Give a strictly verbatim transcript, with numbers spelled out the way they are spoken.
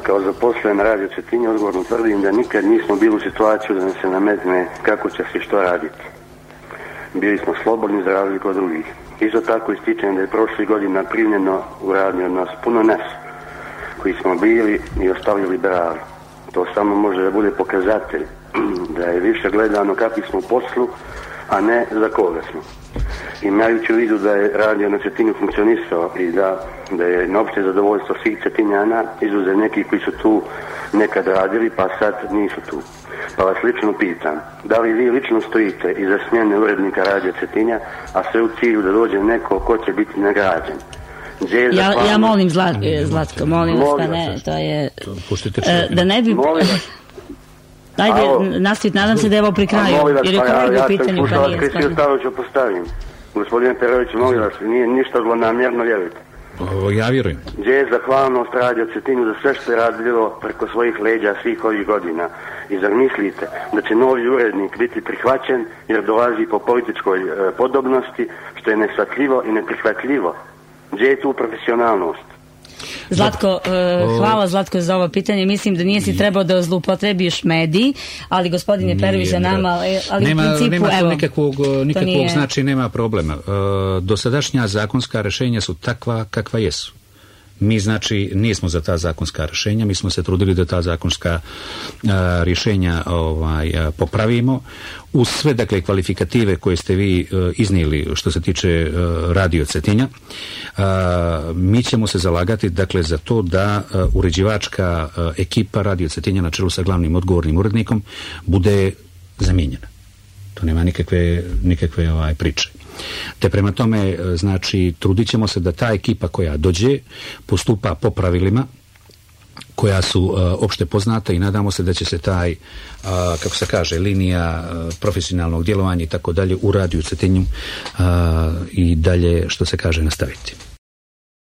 kao zaposlen na Radio Cetinje odgovorno tvrdim da nikad nismo bili u situaciju da nam se nametne kako će se što raditi. Bili smo slobodni za razliku od drugih. Isto tako ističem da je prošle godina primljeno u radni odnos puno nas koji smo bili i ostali liberali. To samo može da bude pokazatelj da je više gledano kakvi smo u poslu, a ne za koga smo. Imajući u vidu da je radio na Cetinju funkcionisao i da, da je na opšte zadovoljstvo svih Cetinjana, izuzev nekih koji su tu nekad radili pa sad nisu tu. Pa vas lično pitam, da li vi lično stojite iza smjene urednika Radio Cetinja, a sve u cilju da dođe neko ko će biti nagrađen? Ja, ja molim Zlat, Zlatko, molim vas, pa ne, to je... Da ne bi... Ajde, nastaviti, nadam se da je ovo pri kraju, jer je kolega u pitanju, pa nije skoro. Ja sam slušao, ću postavim. Gospodine Perović, molim vas, nije ništa zlonamjerno, vjerujte. Ja vjerujem. Gdje je zahvalnost Radio Cetinju za sve što je radilo preko svojih leđa svih ovih godina. I zar mislite da će novi urednik biti prihvaćen jer dolazi po političkoj e, podobnosti, što je neshvatljivo i neprihvatljivo? Gdje je tu profesionalnost? Zlatko, uh, hvala Zlatko za ovo pitanje. Mislim da nije si trebao da zloupotrebiš mediji, ali gospodin je Perović za nama, ali nema, u principu, nema evo. Nikakvog, nikakvog nije... znači nema problema. Uh, dosadašnja zakonska rješenja su takva kakva jesu. Mi znači nismo za ta zakonska rješenja, mi smo se trudili da ta zakonska uh, rješenja ovaj, uh, popravimo. Uz sve dakle kvalifikative koje ste vi uh, iznijeli što se tiče uh, Radio Cetinja, uh, mi ćemo se zalagati dakle za to da uh, uređivačka uh, ekipa Radio Cetinja na čelu sa glavnim odgovornim urednikom bude zamijenjena. To nema nikakve, nikakve ovaj, priče. Te prema tome, znači, trudit ćemo se da ta ekipa koja dođe postupa po pravilima koja su uh, opšte poznata i nadamo se da će se taj, uh, kako se kaže, linija uh, profesionalnog djelovanja i tako dalje u Radio Cetinju uh, i dalje, što se kaže, nastaviti.